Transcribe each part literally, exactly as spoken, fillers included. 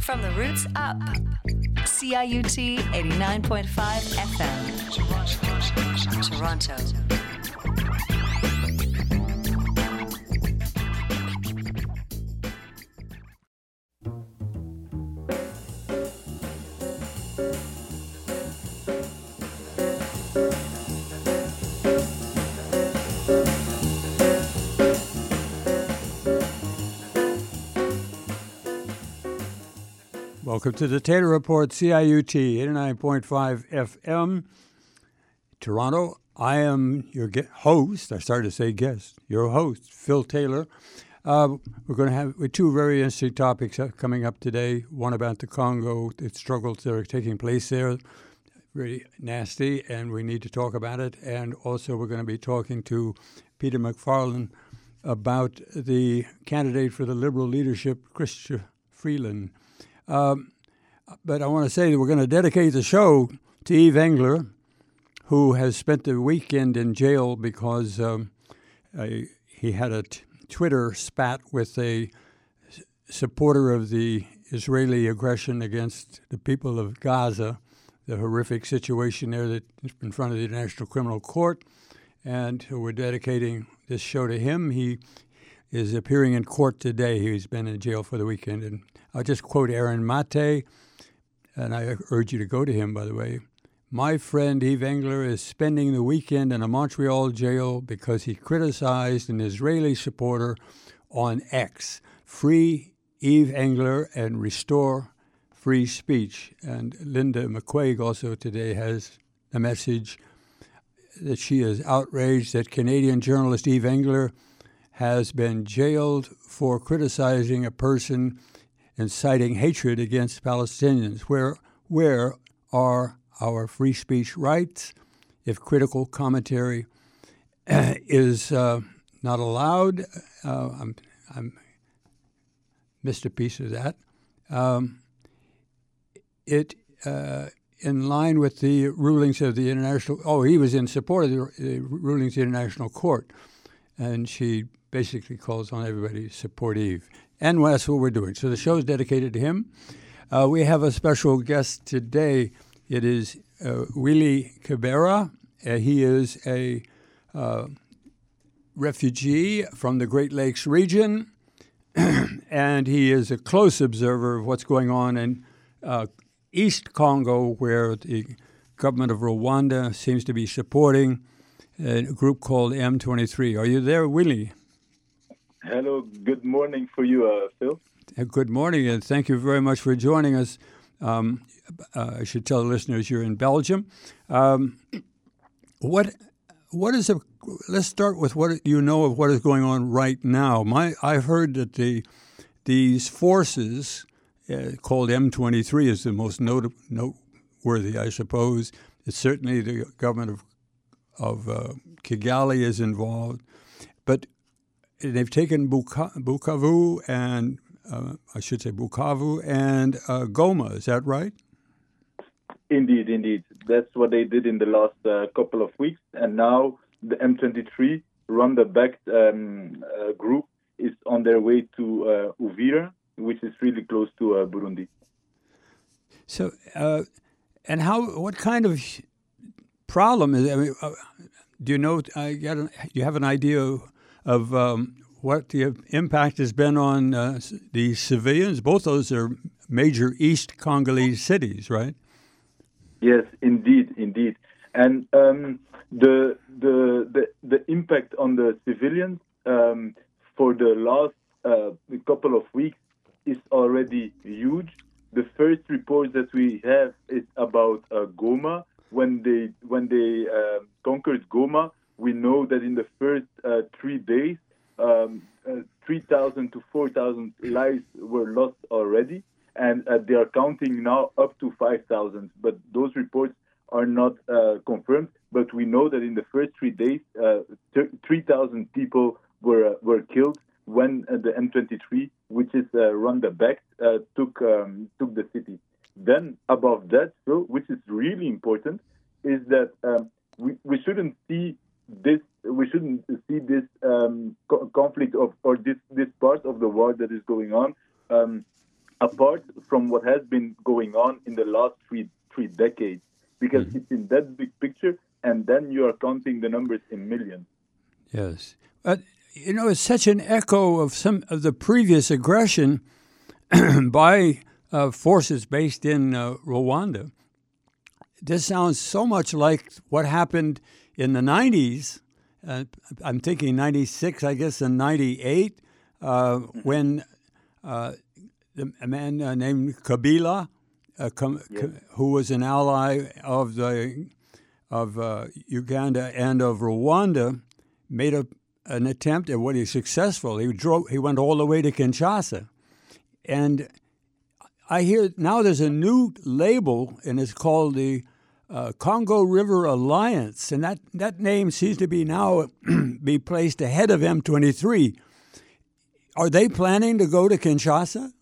From the roots up. C I U T eighty-nine point five F M. Toronto. Welcome to the Taylor Report, C I U T eighty-nine point five F M, Toronto. I am your ge- host. I started to say guest. Your host, Phil Taylor. Uh, we're going to have two very interesting topics coming up today. One about the Congo, the struggles that are taking place there, really nasty, and we need to talk about it. And also we're going to be talking to Peter McFarlane about the candidate for the Liberal leadership, Chrystia Freeland. Um, but I want to say that we're going to dedicate the show to Yves Engler, who has spent the weekend in jail because um, uh, he had a t- Twitter spat with a s- supporter of the Israeli aggression against the people of Gaza, the horrific situation there that's in front of the International Criminal Court. And we're dedicating this show to him. He is appearing in court today. He's been in jail for the weekend. And I'll just quote Aaron Mate, and I urge you to go to him, by the way. My friend Yves Engler is spending the weekend in a Montreal jail because he criticized an Israeli supporter on X. Free Yves Engler and restore free speech. And Linda McQuaig also today has a message that she is outraged that Canadian journalist Yves Engler has been jailed for criticizing a person inciting hatred against Palestinians. Where where are our free speech rights if critical commentary is uh, not allowed? Uh, I'm, I'm missed a piece of that. Um, it uh, in line with the rulings of the international. Oh, he was in support of the, the rulings of the International Court, and she basically calls on everybody to support Yves. And that's what we're doing. So the show is dedicated to him. Uh, we have a special guest today. It is uh, Willy Kibera. Uh, he is a uh, refugee from the Great Lakes region, and he is a close observer of what's going on in uh, East Congo, where the government of Rwanda seems to be supporting a group called M twenty-three. Are you there, Willy? Hello, good morning for you, uh, Phil. Good morning, and thank you very much for joining us. Um, uh, I should tell the listeners you're in Belgium. Um, what, what is a? Let's start with what you know of what is going on right now. My, I've heard that the these forces uh, called M twenty-three is the most not, noteworthy, I suppose. It's certainly the government of of uh, Kigali is involved, but they've taken Buka- Bukavu and, uh, I should say Bukavu and uh, Goma. Is that right? Indeed, indeed. That's what they did in the last uh, couple of weeks. And now the M twenty-three Rwanda-backed um, uh, group is on their way to uh, Uvira, which is really close to uh, Burundi. So, uh, and how? What kind of problem is? I mean, uh, do you know? I got. An, you have an idea of um, what the impact has been on uh, the civilians? Both those are major East Congolese cities, right? Yes, indeed, indeed. And um, the, the the the impact on the civilians um, for the last uh, couple of weeks is already huge. The first report that we have is about uh, Goma. When they when they uh, conquered Goma, we know that in the first uh, three days, um, uh, three thousand to four thousand lives were lost already, and uh, they are counting now up to five thousand. But those reports are not uh, confirmed. But we know that in the first three days, uh, three thousand people were uh, were killed when uh, the M twenty-three, which is uh, Rwanda-backed, uh, took um, took the city. Then above that, so which is really important, is that um, we we shouldn't see this we shouldn't see this um, co- conflict of or this this part of the war that is going on um, apart from what has been going on in the last three three decades, because mm-hmm. it's in that big picture, and then you are counting the numbers in millions. Yes. But, you know, it's such an echo of some of the previous aggression by uh, forces based in uh, Rwanda. This sounds so much like what happened in the nineties. Uh, I'm thinking ninety-six, I guess, and ninety-eight, uh, when uh, a man uh, named Kabila, uh, com- yes. c- who was an ally of the of uh, Uganda and of Rwanda, made a, an attempt at what he was successful. He drove. He went all the way to Kinshasa, and I hear now there's a new label, and it's called the Uh, Congo River Alliance, and that, that name seems to be now be placed ahead of M twenty-three. Are they planning to go to Kinshasa?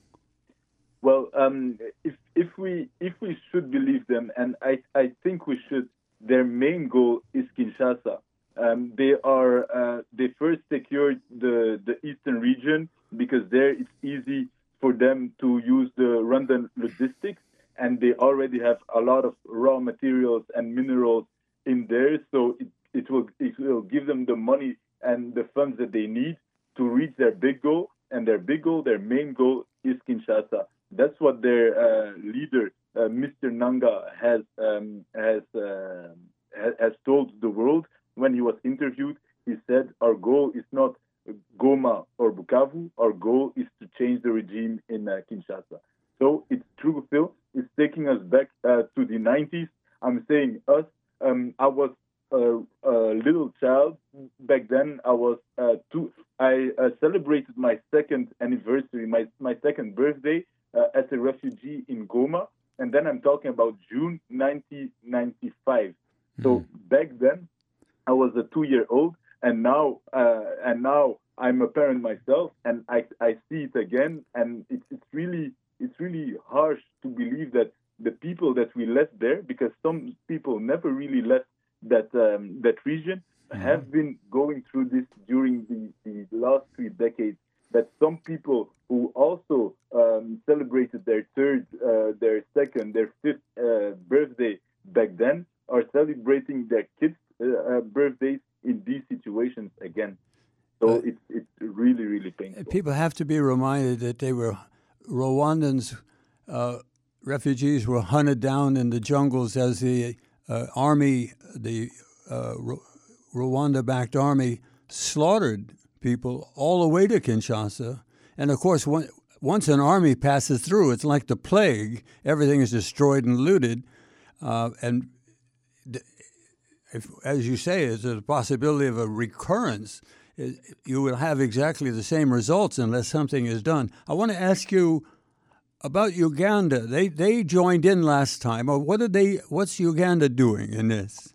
Well, um, if if we if we should believe them, and I, I think we should, their main goal is Kinshasa. Um, they are uh, they first secured the the eastern region because there it's easy for them to use the Rwandan logistics. And they already have a lot of raw materials and minerals in there, so it, it will it will give them the money and the funds that they need to reach their big goal. And their big goal, their main goal, is Kinshasa. That's what their uh, leader, uh, Mister Nanga, has um, has uh, has told the world when he was interviewed. He said, "Our goal is not Goma or Bukavu. Our goal is to change the regime in uh, Kinshasa." So it's true, Phil. It's taking us back uh, to the nineties. I'm saying us. Um, I was a, a little child back then. I was uh, two. I uh, celebrated my second anniversary, my my second birthday uh, as a refugee in Goma, and then I'm talking about June nineteen ninety-five. Mm-hmm. So back then, I was a two-year-old, and now uh, and now I'm a parent myself, and I I see it again, and it's it's really. It's really harsh to believe that the people that we left there, because some people never really left that um, that region, mm-hmm. have been going through this during the, the last three decades. That some people who also um, celebrated their third, uh, their second, their fifth uh, birthday back then are celebrating their kids' uh, uh, birthdays in these situations again. So uh, it's it's really, really painful. People have to be reminded that they were Rwandans, uh, refugees were hunted down in the jungles as the uh, army, the uh, Ru- Rwanda-backed army, slaughtered people all the way to Kinshasa. And of course, one, once an army passes through, it's like the plague. Everything is destroyed and looted. Uh, and if, as you say, there's a possibility of a recurrence. You will have exactly the same results unless something is done. I want to ask you about Uganda. They they joined in last time. Or what did they? What's Uganda doing in this?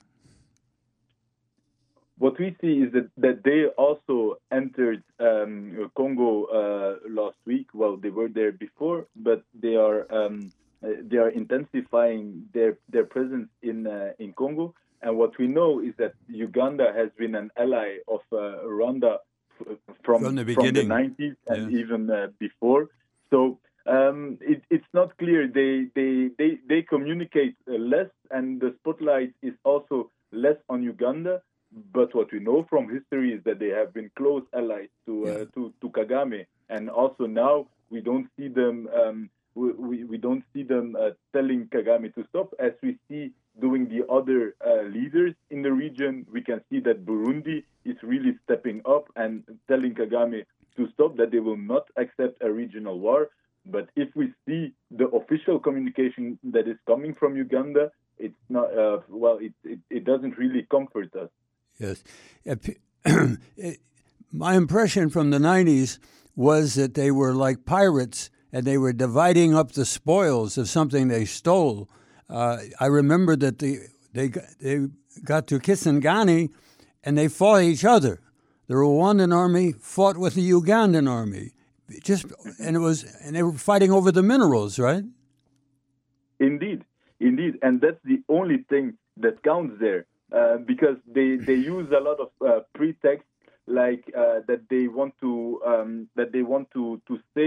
What we see is that, that they also entered um, Congo uh, last week. Well, they were there before, but they are um, they are intensifying their their presence in uh, in Congo. And what we know is that Uganda has been an ally of uh, Rwanda f- from, from the from beginning, the nineties and yeah. even uh, before. So um, it, it's not clear. They they they, they communicate uh, less, and the spotlight is also less on Uganda. But what we know from history is that they have been close allies to uh, yeah. to, to Kagame, and also now we don't see them. Um, we, we we don't see them uh, telling Kagame to stop, as we see doing the other uh, leaders in the region. We can see that Burundi is really stepping up and telling Kagame to stop, that they will not accept a regional war. But if we see the official communication that is coming from Uganda, it's not, uh, well, it, it, it doesn't really comfort us. Yes. My impression from the nineties was that they were like pirates and they were dividing up the spoils of something they stole. Uh, I remember that the, they they got to Kisangani and they fought each other. The Rwandan army fought with the Ugandan army, just and it was and they were fighting over the minerals, right? Indeed, indeed, and that's the only thing that counts there, uh, because they, they use a lot of uh, pretext, like uh, that they want to um, that they want to to save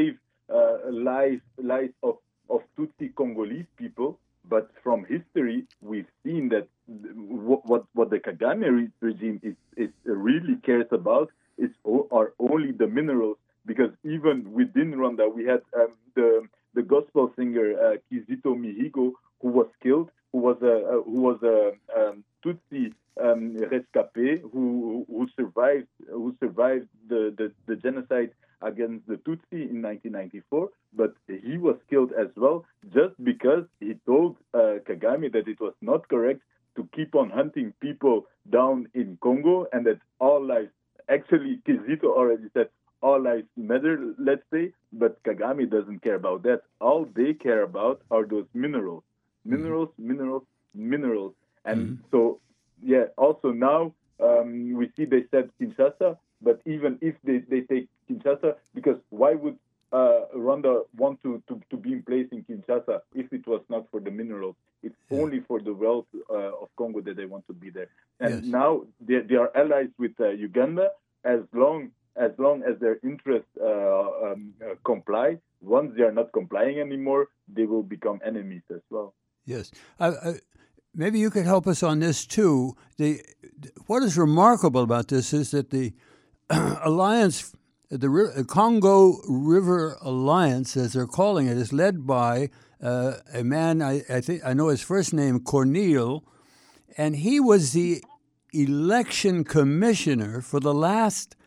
uh, lives lives of, of Tutsi Congolese people, but from history we've seen that what what, what the Kagame re- regime is, is really cares about is o- are only the minerals. Because even within Rwanda, we had um, the the gospel singer uh, Kizito Mihigo, who was killed, who was a uh, who was a um, Tutsi um, rescapé, who who survived who survived the, the, the genocide against the Tutsi in nineteen ninety-four. But he was killed as well, just because he told uh, Kagame that it was not correct to keep on hunting people down in Congo, and that all lives. Actually, Kizito already said. All lives matter, let's say, but Kagame doesn't care about that. All they care about are those minerals. Minerals, mm-hmm. minerals, minerals. And mm-hmm. so, yeah, also now um, we see they said Kinshasa, but even if they, they take Kinshasa, because why would uh, Rwanda want to, to, to be in place in Kinshasa if it was not for the minerals? It's yeah. only for the wealth uh, of Congo that they want to be there. And yes. now they, they are allies with uh, Uganda as long as long as their interests uh, um, uh, comply. Once they are not complying anymore, they will become enemies as well. Yes. Uh, uh, maybe you could help us on this, too. The, what is remarkable about this is that the alliance, the Congo River Alliance, as they're calling it, is led by uh, a man, I, I think I know his first name, Corneille, and he was the election commissioner for the last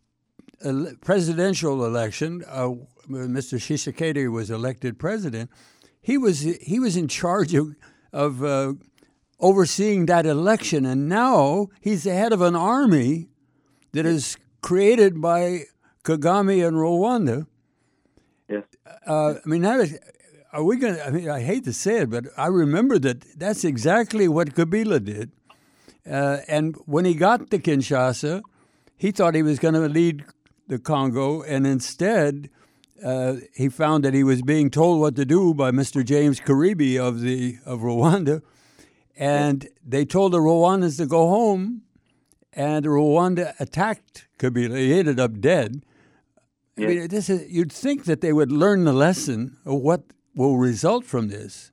presidential election. uh, Mister Tshisekedi was elected president. He was he was in charge of of uh, overseeing that election, and now he's the head of an army that is created by Kagame and Rwanda. Yes. Uh, I mean, that is, are we going to? I mean, I hate to say it, but I remember that that's exactly what Kabila did. Uh, and when he got to Kinshasa, he thought he was going to lead the Congo, and instead uh, he found that he was being told what to do by Mister James Karibi of the of Rwanda, and they told the Rwandans to go home, and Rwanda attacked Kabila. He ended up dead. I mean, this is, you'd think that they would learn the lesson of what will result from this.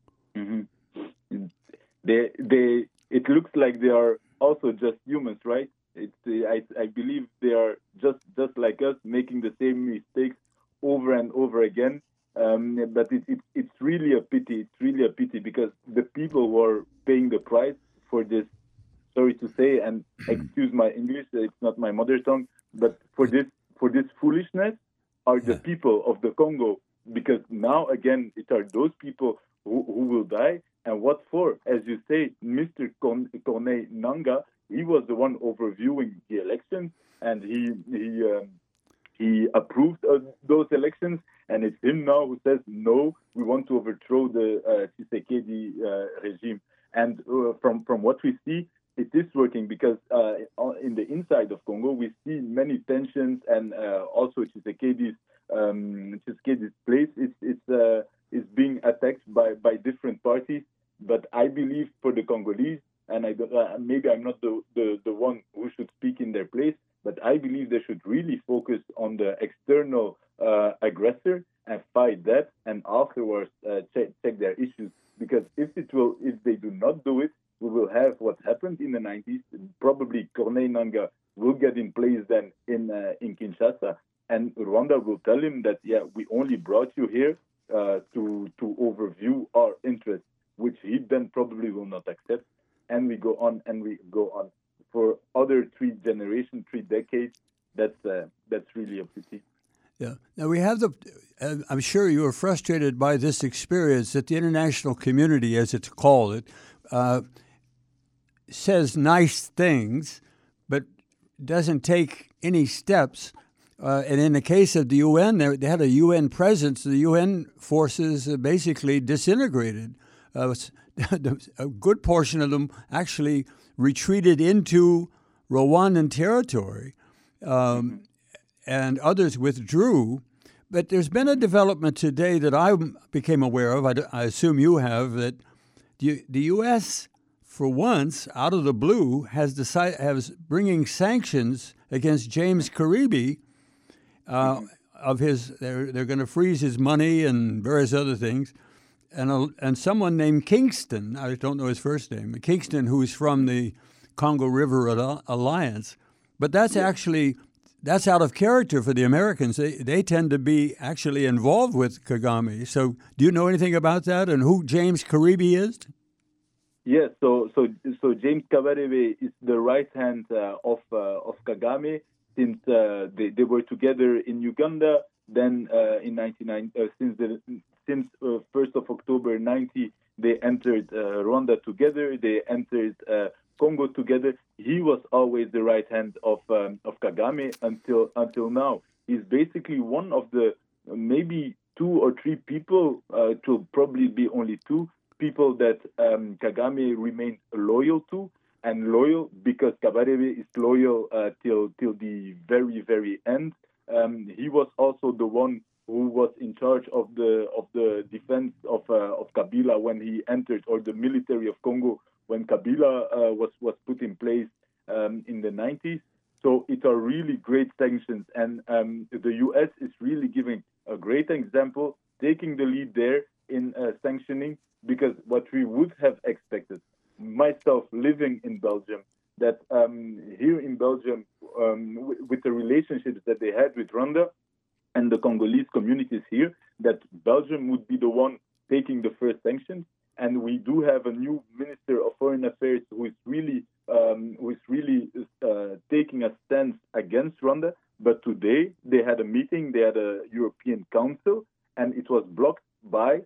Mm-hmm. They, they, it looks like they are also just humans, right? It's, I, I believe they are just, just like us, making the same mistakes over and over again. Um, but it, it, it's really a pity. It's really a pity because the people who are paying the price for this, sorry to say, and excuse my English, it's not my mother tongue, but for this for this foolishness are the people of the Congo. Because now, again, it are those people who, who will die. And what for? As you say, Mister Corneille Nangaa, he was the one overviewing the elections, and he he um, he approved of those elections. And it's him now who says, no, we want to overthrow the uh, Tshisekedi uh, regime. And uh, from, from what we see, it is working because uh, in the inside of Congo, we see many tensions, and uh, also Tshisekedi's, um, Tshisekedi's place is, is, uh, is being attacked by, by different parties. But I believe for the Congolese, and I uh, maybe I'm not the, the, the one who should speak in their place, but I believe they should really focus on the external uh, aggressor and fight that, and afterwards uh, check, check their issues. Because if it will, if they do not do it, we will have what happened in the nineties. Probably Corneille Nangaa will get in place then in uh, in Kinshasa, and Rwanda will tell him that, yeah, we only brought you here uh, to to overview our interests, which he then probably will not accept. And we go on and we go on for other three generations, three decades. That's uh, that's really a pity. Yeah. Now we have the. Uh, I'm sure you are frustrated by this experience that the international community, as it's called it, uh, says nice things, but doesn't take any steps. Uh, and in the case of the U N, they, they had a U N presence. The U N forces uh, basically disintegrated. Uh, a good portion of them actually retreated into Rwandan territory, um, and others withdrew. But there's been a development today that I became aware of, I, I assume you have, that the, the U S, for once, out of the blue, has decided has bringing sanctions against James Karibi uh, of his. They're they're going to freeze his money and various other things. And a, and someone named Kingston, I don't know his first name, Kingston, who's from the Congo River Alliance, but that's actually that's out of character for the Americans. They they tend to be actually involved with Kagame. So do you know anything about that and who James Kabarebe is? Yes, so so so James Kabarebe is the right hand uh, of uh, of Kagame since uh, they they were together in Uganda. Then uh, in ninety-nine, uh, since the since uh, first of October ninety, they entered uh, Rwanda together. They entered uh, Congo together. He was always the right hand of um, of Kagame until until now. He's basically one of the uh, maybe two or three people, uh, to probably be only two people that um, Kagame remains loyal to, and loyal because Kabarebe is loyal uh, till till the very very end. Um, he was also the one who was in charge of the of the defense of uh, of Kabila when he entered, or the military of Congo when Kabila uh, was was put in place um, in the nineties. So it are really great sanctions, and um, the U S is really giving a great example, taking the lead there in uh, sanctioning. Because what we would have expected, myself living in Belgium, that um, here in Belgium, um, w- with the relationships that they had with Rwanda and the Congolese communities here, that Belgium would be the one taking the first sanctions. And we do have a new Minister of Foreign Affairs who is really, um, who is really uh, taking a stance against Rwanda. But today they had a meeting, they had a European Council, and it was blocked by.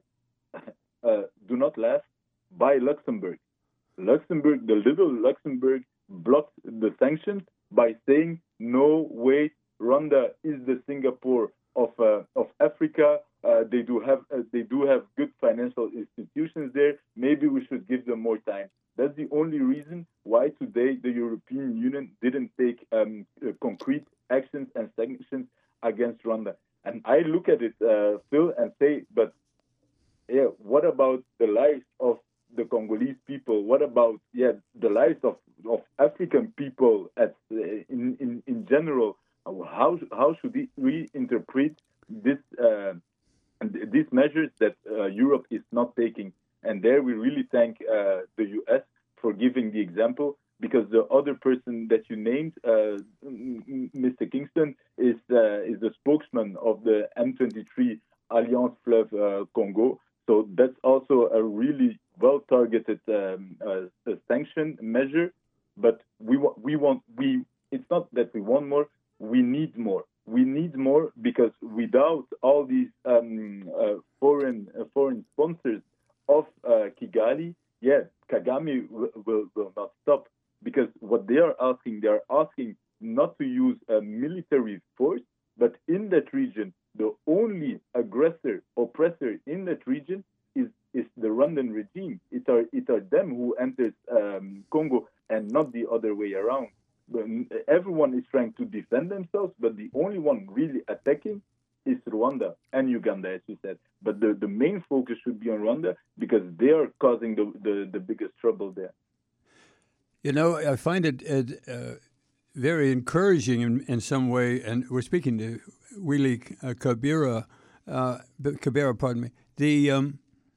Uh, do not laugh, by Luxembourg. Luxembourg, the little Luxembourg, blocked the sanctions by saying, no, wait, Rwanda is the Singapore of uh, of Africa. Uh, they do have uh, they do have good financial institutions there. Maybe we should give them more time. That's the only reason why today the European Union didn't take um, uh, concrete actions and sanctions against Rwanda. And I look at it, uh, Phil, and say, but yeah, what about the lives of the Congolese people? What about yeah the lives of, of African people at uh, in, in in general? How how should we interpret this uh, these measures that uh, Europe is not taking? And there we really thank uh, the U S for giving the example, because the other person that you named, uh, Mister Kingston, is uh, is the spokesman of the M twenty-three Alliance Fleuve uh, Congo. So that's also a really well-targeted um, uh, sanction measure. But we want, we want, we. It's not that we want more. We need more. We need more because without all these um, uh, foreign uh, foreign sponsors of uh, Kigali, yeah, Kagame w- will will not stop. Because what they are asking, they are asking not to use a military force, but in that region, the only aggressor, oppressor in that region is, is the Rwandan regime. It are it are them who enters um, Congo and not the other way around. Everyone is trying to defend themselves, but the only one really attacking is Rwanda and Uganda, as you said. But the, the main focus should be on Rwanda because they are causing the, the, the biggest trouble there. You know, I find it uh, very encouraging in, in some way, and we're speaking to Willy uh, Kabira, uh, Kabira, pardon me. The um,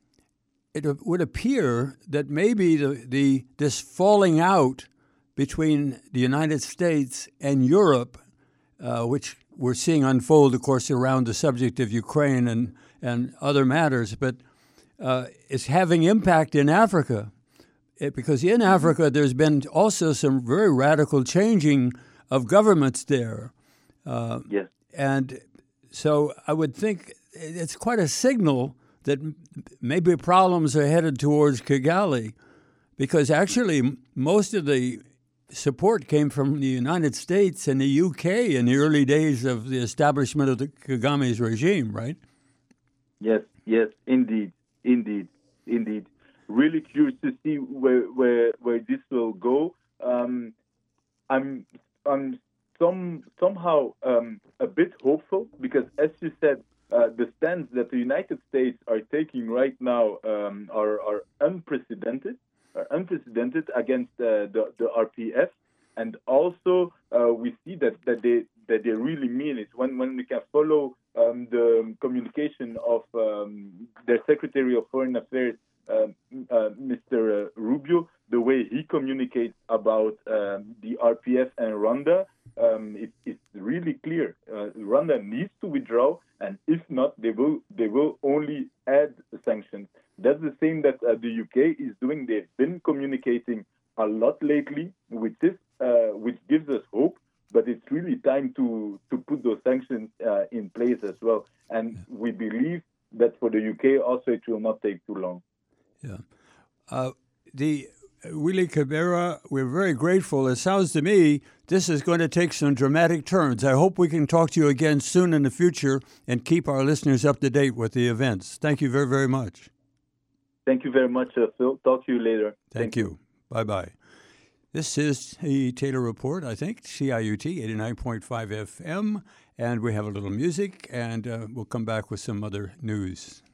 it would appear that maybe the, the this falling out between the United States and Europe, uh, which we're seeing unfold, of course, around the subject of Ukraine and, and other matters, but uh, is having impact in Africa. It, because in Africa, there's been also some very radical changing of governments there. Uh, yes. And so I would think it's quite a signal that maybe problems are headed towards Kigali, because actually most of the support came from the United States and the U K in the early days of the establishment of the Kagame's regime, right? Yes, yes, indeed, indeed, indeed. Really curious to see where where, where this will go. Um, I'm I'm some somehow um, a bit hopeful because, as you said, uh, the stance that the United States are taking right now um, are are unprecedented, are unprecedented against uh, the the R P F, and also uh, we see that that they that they really mean it when when we can follow um, the communication of um, their Secretary of Foreign Affairs, uh, uh, Mister Rubio, the way he communicates about uh, the R P F and Rwanda, um, it, it's really clear. Uh, Rwanda needs to withdraw, and if not, they will they will only add sanctions. That's the same that uh, the U K is doing. They've been communicating a lot lately with this, uh, which gives us hope. But it's really time to, to put those sanctions uh, in place as well. And we believe that for the U K also it will not take too long. Yeah. Uh, the Willy Kibera, we're very grateful. It sounds to me this is going to take some dramatic turns. I hope we can talk to you again soon in the future and keep our listeners up to date with the events. Thank you very, very much. Thank you very much, uh, Phil. Talk to you later. Thank, Thank you. you. Bye-bye. This is the Taylor Report, I think, C I U T eighty-nine point five F M, and we have a little music, and uh, we'll come back with some other news.